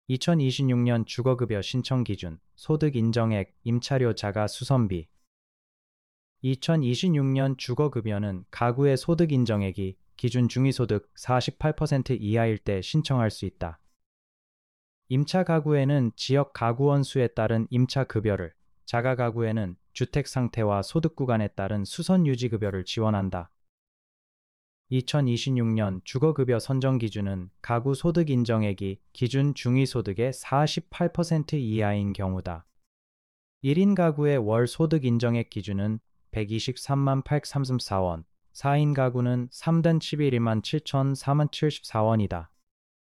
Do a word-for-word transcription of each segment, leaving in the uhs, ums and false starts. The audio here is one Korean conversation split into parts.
이천이십육 년 주거급여 신청 기준, 소득 인정액, 임차료 자가 수선비. 이천이십육 년 주거급여는 가구의 소득 인정액이 기준 중위소득 사십팔 퍼센트 이하일 때 신청할 수 있다. 임차 가구에는 지역 가구원 수에 따른 임차 급여를, 자가 가구에는 주택 상태와 소득 구간에 따른 수선 유지 급여를 지원한다. 이천이십육 년 주거급여 선정 기준은 가구 소득 인정액이 기준 중위소득의 사십팔 퍼센트 이하인 경우다. 일 인 가구의 월 소득 인정액 기준은 백이십삼만 팔백삼십사 원, 사 인 가구는 삼 단 십일만 칠천사만 칠십사 원이다.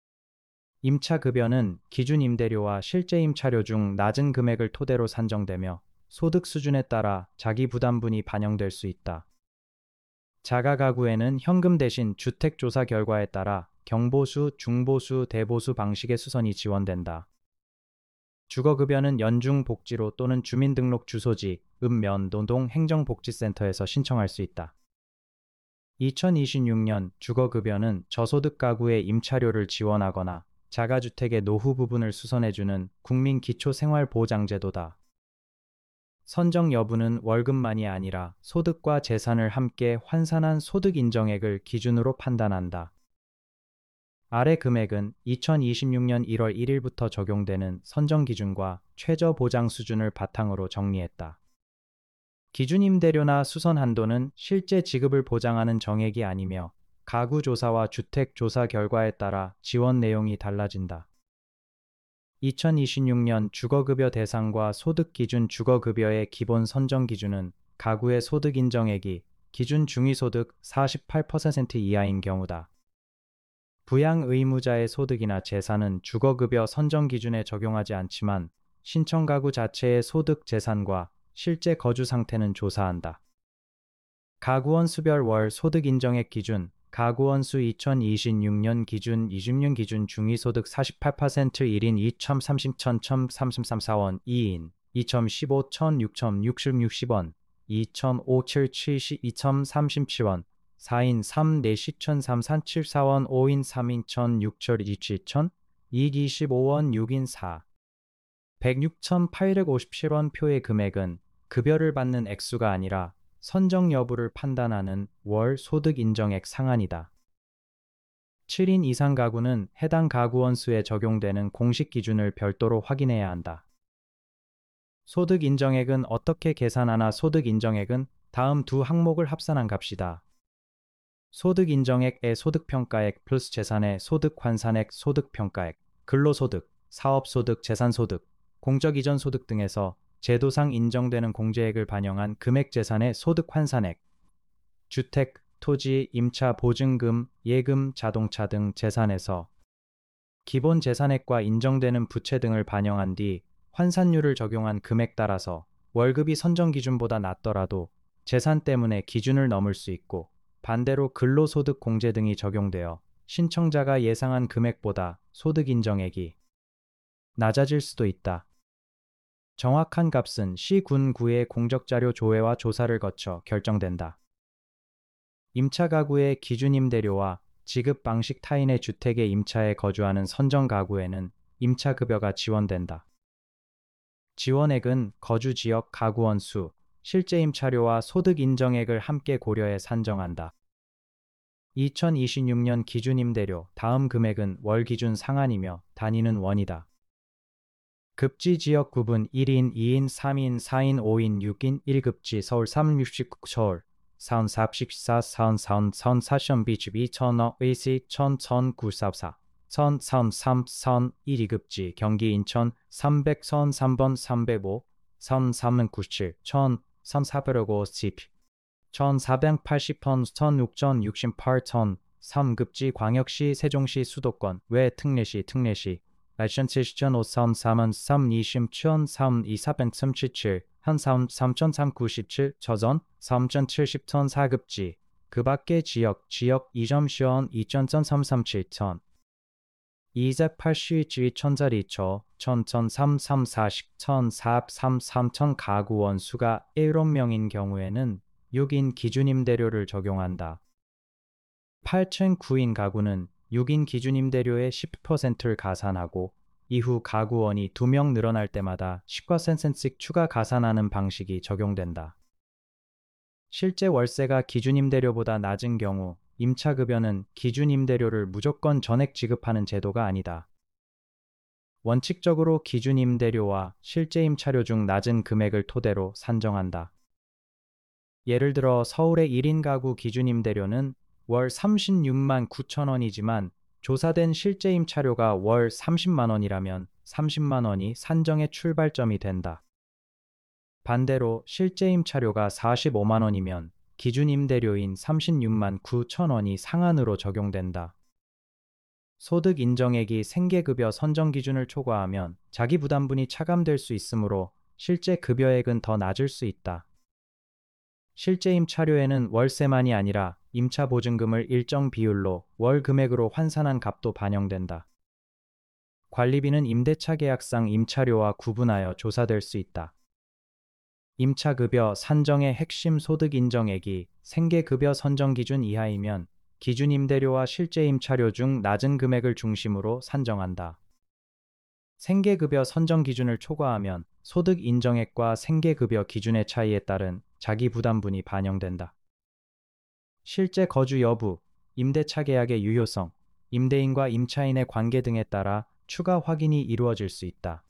임차급여는 기준 임대료와 실제 임차료 중 낮은 금액을 토대로 산정되며 소득 수준에 따라 자기부담분이 반영될 수 있다. 자가 가구에는 현금 대신 주택조사 결과에 따라 경보수, 중보수, 대보수 방식의 수선이 지원된다. 주거급여는 연중복지로 또는 주민등록 주소지, 읍면, 노동, 행정복지센터에서 신청할 수 있다. 이천이십육 년 주거급여는 저소득 가구의 임차료를 지원하거나 자가주택의 노후 부분을 수선해주는 국민기초생활보장제도다. 선정 여부는 월급만이 아니라 소득과 재산을 함께 환산한 소득 인정액을 기준으로 판단한다. 아래 금액은 이천이십육 년 일월 일일부터 적용되는 선정 기준과 최저 보장 수준을 바탕으로 정리했다. 기준 임대료나 수선 한도는 실제 지급을 보장하는 정액이 아니며 가구 조사와 주택 조사 결과에 따라 지원 내용이 달라진다. 이천이십육 년 주거급여 대상과 소득 기준 주거급여의 기본 선정 기준은 가구의 소득 인정액이 기준 중위소득 사십팔 퍼센트 이하인 경우다. 부양 의무자의 소득이나 재산은 주거급여 선정 기준에 적용하지 않지만 신청 가구 자체의 소득 재산과 실제 거주 상태는 조사한다. 가구원 수별 월 소득 인정액 기준, 가구원 수 이천이십육 년 기준 이십 년 기준 중위소득 사십팔 퍼센트 일 인 이천삼십 천 천삼십삼 원, 이 인 이천십오 천 육천육십 육십 원, 이천오 칠 칠십 이천삼십칠 원, 사 인 삼 네 천삼백삼십사 원, 오 인 삼 인 천육천이십칠 천, 이백이십오 원, 육 인 사 백육 천 팔백오십칠 원 표의 금액은 급여를 받는 액수가 아니라 선정 여부를 판단하는 월 소득 인정액 상한이다. 칠 인 이상 가구는 해당 가구원 수에 적용되는 공식 기준을 별도로 확인해야 한다. 소득 인정액은 어떻게 계산하나? 소득 인정액은 다음 두 항목을 합산한 값이다. 소득 인정액의 소득평가액 플러스 재산의 소득 환산액 소득평가액, 근로소득, 사업소득, 재산소득, 공적이전 소득 등에서 제도상 인정되는 공제액을 반영한 금액재산의 소득 환산액, 주택, 토지, 임차 보증금, 예금, 자동차 등 재산에서 기본 재산액과 인정되는 부채 등을 반영한 뒤 환산율을 적용한 금액 따라서 월급이 선정 기준보다 낮더라도 재산 때문에 기준을 넘을 수 있고 반대로 근로소득 공제 등이 적용되어 신청자가 예상한 금액보다 소득 인정액이 낮아질 수도 있다. 정확한 값은 시군구의 공적자료 조회와 조사를 거쳐 결정된다. 임차 가구의 기준 임대료와 지급 방식 타인의 주택에 임차에 거주하는 선정 가구에는 임차급여가 지원된다. 지원액은 거주 지역 가구원 수, 실제 임차료와 소득 인정액을 함께 고려해 산정한다. 이천이십육 년 기준 임대료, 다음 금액은 월 기준 상한이며 단위는 원이다. 급지 지역 구분 일 인, 이 인, 삼 인, 사 인, 오 인, 육 인, 일 급지 서울 삼 육십구 서울 사운 사십사 사운 사운 사운 사천 비치 이천억 의시 천 천구 사사 천 사운 삼 사운 일 이 급지 경기 인천 삼백 선 삼 번 삼백오 선 삼은 구십칠 천 삼사백오십 천사백팔십 원 천 육천육십팔 천 삼 급지 광역시 세종시 수도권 외 특례시 특례시 라이센스 시천 오천 삼은 삼 이십 천 삼 이사백삼십칠 한사운 삼천 삼백구십칠 저전 삼천 칠십 천 사 급지 그 밖의 지역 지역 이점 시원 이천 삼삼칠 천 이백팔십칠 천짜리 초 천 천삼 삼사십 천 사백삼 삼천 가구 원수가 일곱 명인 경우에는 육 인 기준 임대료를 적용한다. 팔천 구 인 가구는 육 인 기준 임대료의 십 퍼센트를 가산하고 이후 가구원이 두 명 늘어날 때마다 십 퍼센트씩 추가 가산하는 방식이 적용된다. 실제 월세가 기준임대료보다 낮은 경우 임차급여는 기준임대료를 무조건 전액 지급하는 제도가 아니다. 원칙적으로 기준임대료와 실제 임차료 중 낮은 금액을 토대로 산정한다. 예를 들어 서울의 일 인 가구 기준임대료는 월 삼십육만 구천 원이지만 조사된 실제 임차료가 월 삼십만 원이라면 삼십만 원이 산정의 출발점이 된다. 반대로 실제 임차료가 사십오만 원이면 기준 임대료인 삼십육만 구천 원이 상한으로 적용된다. 소득 인정액이 생계급여 선정 기준을 초과하면 자기 부담분이 차감될 수 있으므로 실제 급여액은 더 낮을 수 있다. 실제 임차료에는 월세만이 아니라 임차 보증금을 일정 비율로 월 금액으로 환산한 값도 반영된다. 관리비는 임대차 계약상 임차료와 구분하여 조사될 수 있다. 임차급여 산정의 핵심 소득 인정액이 생계급여 선정 기준 이하이면 기준 임대료와 실제 임차료 중 낮은 금액을 중심으로 산정한다. 생계급여 선정 기준을 초과하면 소득 인정액과 생계급여 기준의 차이에 따른 자기 부담분이 반영된다. 실제 거주 여부, 임대차 계약의 유효성, 임대인과 임차인의 관계 등에 따라 추가 확인이 이루어질 수 있다.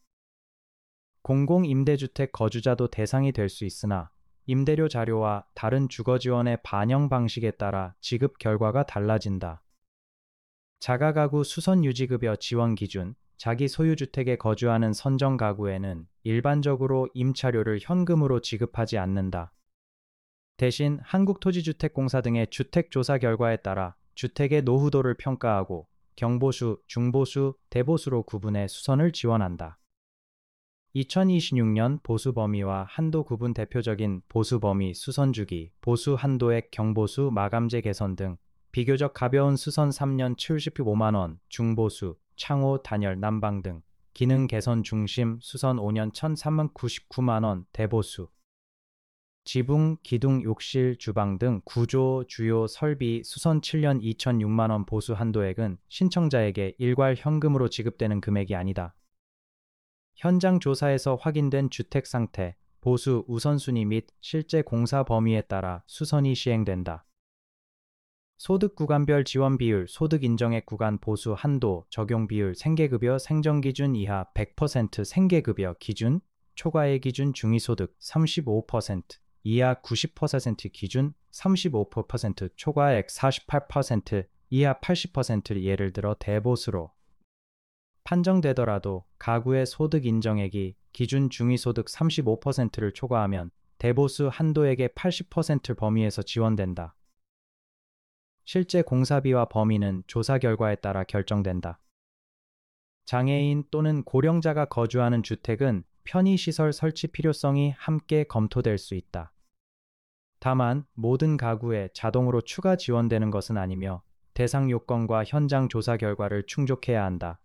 공공임대주택 거주자도 대상이 될 수 있으나 임대료 자료와 다른 주거지원의 반영 방식에 따라 지급 결과가 달라진다. 자가가구 수선유지급여 지원 기준, 자기 소유주택에 거주하는 선정 가구에는 일반적으로 임차료를 현금으로 지급하지 않는다. 대신 한국토지주택공사 등의 주택조사 결과에 따라 주택의 노후도를 평가하고 경보수, 중보수, 대보수로 구분해 수선을 지원한다. 이천이십육 년 보수 범위와 한도 구분 대표적인 보수 범위 수선주기, 보수 한도액 경보수 마감재 개선 등 비교적 가벼운 수선 삼 년 칠십오만 원, 중보수, 창호, 단열, 난방 등 기능 개선 중심 수선 오 년 천삼백구십구만 원, 대보수. 지붕, 기둥, 욕실, 주방 등 구조, 주요, 설비 수선 칠 년 이천육만 원 보수 한도액은 신청자에게 일괄 현금으로 지급되는 금액이 아니다. 현장 조사에서 확인된 주택 상태, 보수 우선순위 및 실제 공사 범위에 따라 수선이 시행된다. 소득 구간별 지원 비율, 소득 인정액 구간 보수 한도, 적용 비율, 생계급여 생정기준 이하 백 퍼센트 생계급여 기준, 초과액 기준 중위소득 삼십오 퍼센트, 이하 구십 퍼센트 기준 삼십오 퍼센트, 초과액 사십팔 퍼센트, 이하 팔십 퍼센트 예를 들어 대보수로 판정되더라도 가구의 소득 인정액이 기준 중위소득 삼십오 퍼센트를 초과하면 대보수 한도액의 팔십 퍼센트 범위에서 지원된다. 실제 공사비와 범위는 조사 결과에 따라 결정된다. 장애인 또는 고령자가 거주하는 주택은 편의시설 설치 필요성이 함께 검토될 수 있다. 다만 모든 가구에 자동으로 추가 지원되는 것은 아니며 대상 요건과 현장 조사 결과를 충족해야 한다.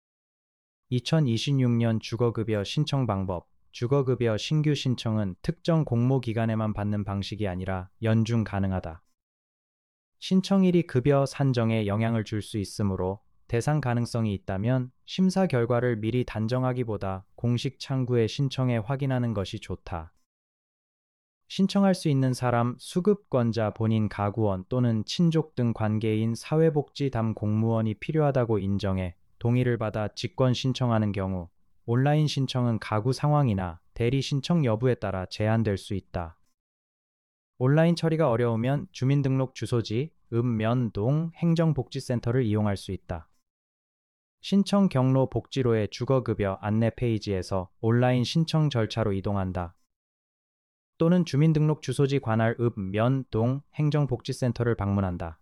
이천이십육 년 주거급여 신청 방법, 주거급여 신규 신청은 특정 공모기간에만 받는 방식이 아니라 연중 가능하다. 신청일이 급여 산정에 영향을 줄 수 있으므로 대상 가능성이 있다면 심사 결과를 미리 단정하기보다 공식 창구에 신청해 확인하는 것이 좋다. 신청할 수 있는 사람, 수급권자 본인 가구원 또는 친족 등 관계인 사회복지담 공무원이 필요하다고 인정해 동의를 받아 직권 신청하는 경우 온라인 신청은 가구 상황이나 대리 신청 여부에 따라 제한될 수 있다. 온라인 처리가 어려우면 주민등록 주소지, 읍, 면, 동, 행정복지센터를 이용할 수 있다. 신청 경로 복지로의 주거급여 안내 페이지에서 온라인 신청 절차로 이동한다. 또는 주민등록 주소지 관할 읍, 면, 동, 행정복지센터를 방문한다.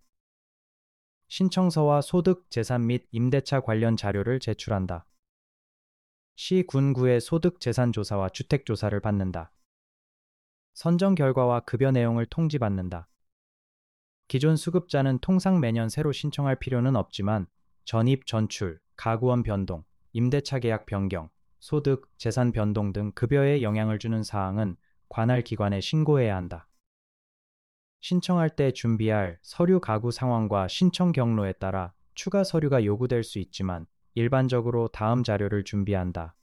신청서와 소득, 재산 및 임대차 관련 자료를 제출한다. 시, 군, 구의 소득, 재산 조사와 주택 조사를 받는다. 선정 결과와 급여 내용을 통지받는다. 기존 수급자는 통상 매년 새로 신청할 필요는 없지만 전입, 전출, 가구원 변동, 임대차 계약 변경, 소득, 재산 변동 등 급여에 영향을 주는 사항은 관할 기관에 신고해야 한다. 신청할 때 준비할 서류 가구 상황과 신청 경로에 따라 추가 서류가 요구될 수 있지만 일반적으로 다음 자료를 준비한다.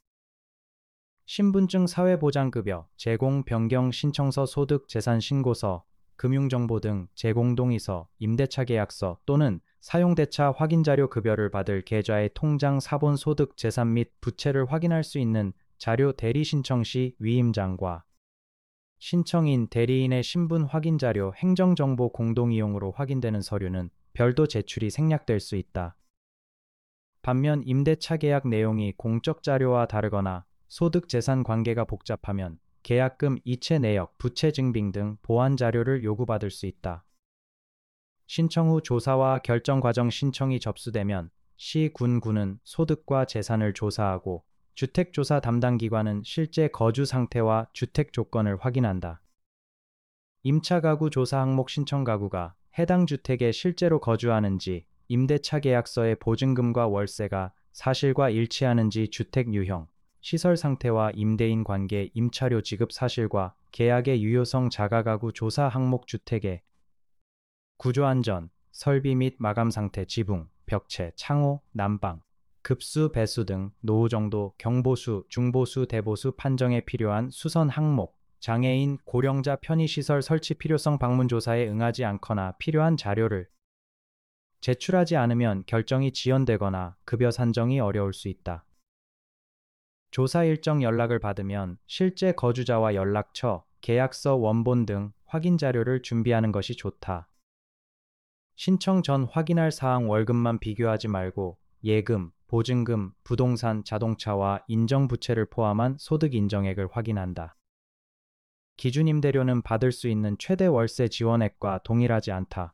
신분증 사회보장급여, 제공 변경 신청서 소득 재산 신고서, 금융정보 등 제공동의서, 임대차 계약서 또는 사용대차 확인자료 급여를 받을 계좌의 통장 사본 소득 재산 및 부채를 확인할 수 있는 자료 대리 신청 시 위임장과 신청인 대리인의 신분 확인 자료 행정정보 공동이용으로 확인되는 서류는 별도 제출이 생략될 수 있다. 반면 임대차 계약 내용이 공적 자료와 다르거나 소득 재산 관계가 복잡하면 계약금 이체 내역, 부채 증빙 등 보완 자료를 요구받을 수 있다. 신청 후 조사와 결정 과정 신청이 접수되면 시, 군, 구는 소득과 재산을 조사하고 주택조사 담당 기관은 실제 거주 상태와 주택 조건을 확인한다. 임차 가구 조사 항목 신청 가구가 해당 주택에 실제로 거주하는지, 임대차 계약서의 보증금과 월세가 사실과 일치하는지 주택 유형, 시설 상태와 임대인 관계 임차료 지급 사실과 계약의 유효성 자가가구 조사 항목 주택의 구조 안전, 설비 및 마감 상태 지붕, 벽체, 창호, 난방, 급수, 배수 등 노후 정도, 경보수, 중보수, 대보수 판정에 필요한 수선 항목, 장애인, 고령자 편의시설 설치 필요성 방문 조사에 응하지 않거나 필요한 자료를 제출하지 않으면 결정이 지연되거나 급여 산정이 어려울 수 있다. 조사 일정 연락을 받으면 실제 거주자와 연락처, 계약서 원본 등 확인 자료를 준비하는 것이 좋다. 신청 전 확인할 사항 월급만 비교하지 말고 예금, 보증금, 부동산, 자동차와 인정부채를 포함한 소득 인정액을 확인한다. 기준 임대료는 받을 수 있는 최대 월세 지원액과 동일하지 않다.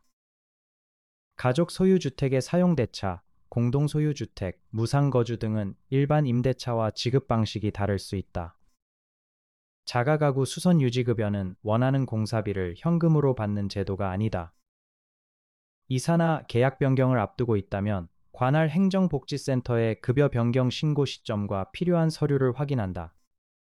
가족 소유주택의 사용대차, 공동소유주택, 무상거주 등은 일반 임대차와 지급 방식이 다를 수 있다. 자가가구 수선유지급여는 원하는 공사비를 현금으로 받는 제도가 아니다. 이사나 계약 변경을 앞두고 있다면 관할 행정복지센터에 급여 변경 신고 시점과 필요한 서류를 확인한다.